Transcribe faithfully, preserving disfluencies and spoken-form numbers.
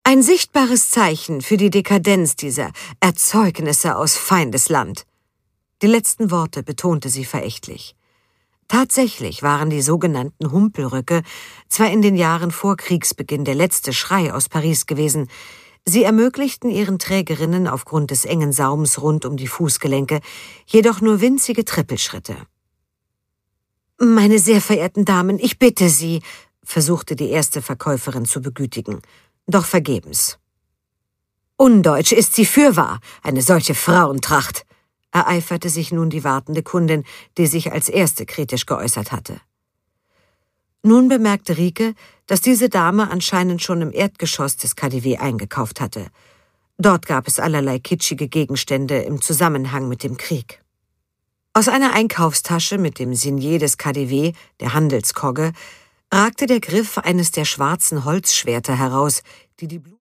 Ein sichtbares Zeichen für die Dekadenz dieser Erzeugnisse aus Feindesland. Die letzten Worte betonte sie verächtlich. Tatsächlich waren die sogenannten Humpelröcke zwar in den Jahren vor Kriegsbeginn der letzte Schrei aus Paris gewesen, sie ermöglichten ihren Trägerinnen aufgrund des engen Saums rund um die Fußgelenke jedoch nur winzige Trippelschritte. »Meine sehr verehrten Damen, ich bitte Sie«, versuchte die erste Verkäuferin zu begütigen, doch vergebens. »Undeutsch ist sie fürwahr, eine solche Frauentracht«, ereiferte sich nun die wartende Kundin, die sich als erste kritisch geäußert hatte. Nun bemerkte Rike, dass diese Dame anscheinend schon im Erdgeschoss des K D W eingekauft hatte. Dort gab es allerlei kitschige Gegenstände im Zusammenhang mit dem Krieg. Aus einer Einkaufstasche mit dem Signet des K D W, der Handelskogge, ragte der Griff eines der schwarzen Holzschwerter heraus, die die Blut